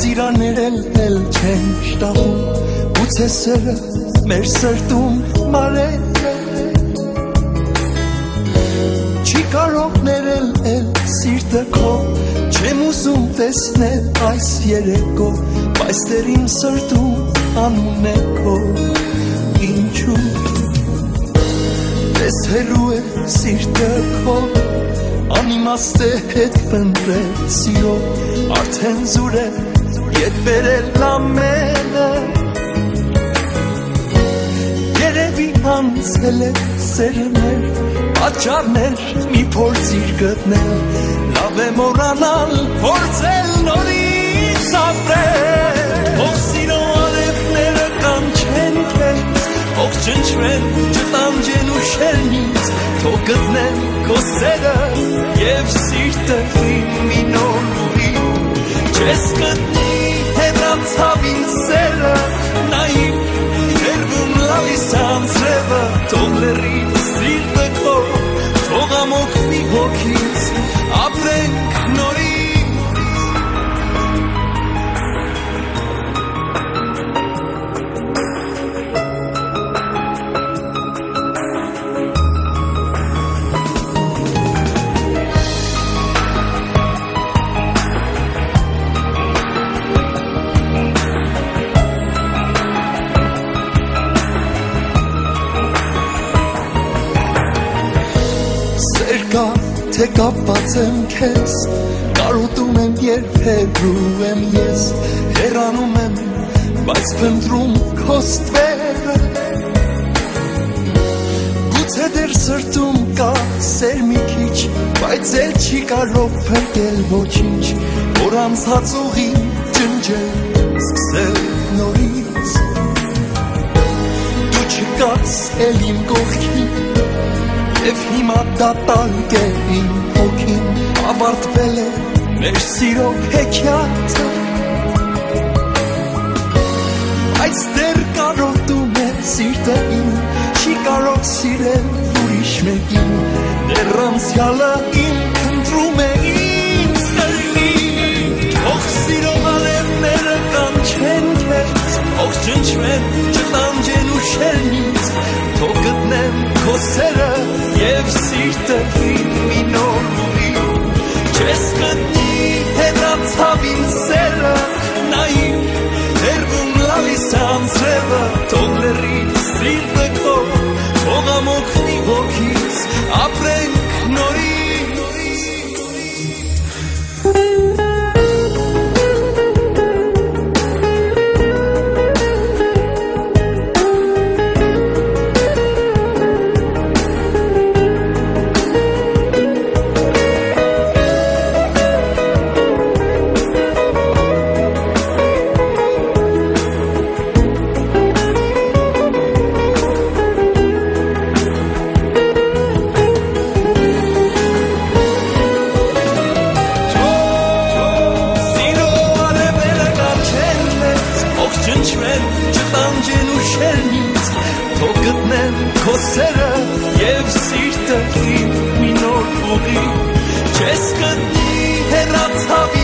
սիրաներել էլ չեն շտապում, գուցե սերը մեր սրտում մարել է, չի կարող ներել էլ սիրտը քո, չեմ ուզում տեսնել այս երեկո, բայց դեռ իմ սրտում անուն է քո, ինչու ես հեռու է սիրտը քո, անիմաստ է հետ փնտրել սիրո, արդեն զուր է ետ բերել ամենը, երևի անցել է սերը մեր, պատճառներ մի փորձիր գտնել, լավ է մոռանալ, փորձել նորից ապրել, ով սիրո արևները կանչեն քեզ, ով ճնչվեն չտանջեն ուշերն ինձ, թող գտնեմ քո սերը և սիրտը մի նոր ուրի, չես գտնի հեռացավ ինձ սերը, նայիր երբում լալիս անձրևը, թող լեռի սիրտը քո, թող ամոքվի հոգից, ապրենք նորից, թե կապված եմ քեզ, կարոտում եմ երբ հեռու եմ ես, հեռանում եմ, բայց փնտրում քո ստվերը, գուցե դեռ սրտում կա սեր մի քիչ, բայց էլ չի կարող փրկել ոչինչ, որ անցած ուղին ջնջել, սկսել նորից, դու չկաս էլ իմ կողքին, և հիմա դատարկ է իմ հոգին, ավարտվել է մեր սիրո հեքիաթը, բայց դեռ կարոտում է սիրտը իմ, չի կարող սիրել ուրիշ մեկին, դեռ անցյալը իմ քննտրում է ինձ կրին, թող սիրո արևները կանչեն քեզ, թող ճնչվեն չտանջեն ուշերն ինձ, թող գտնեմ քո սերը և սիրտը մի նոր ուրի, չես գտնի հեռացավ ինձ սերը, նայիր երբում լալիս անձրևը, թող լեռի սիրտը քո, թող ամոքվի հոգից, ապրենք նորից, չտանջեն ուշերն ինձ, թող գտնեմ քո սերը և սիրտը մի նոր ուղի, չես գտնի հեռացավ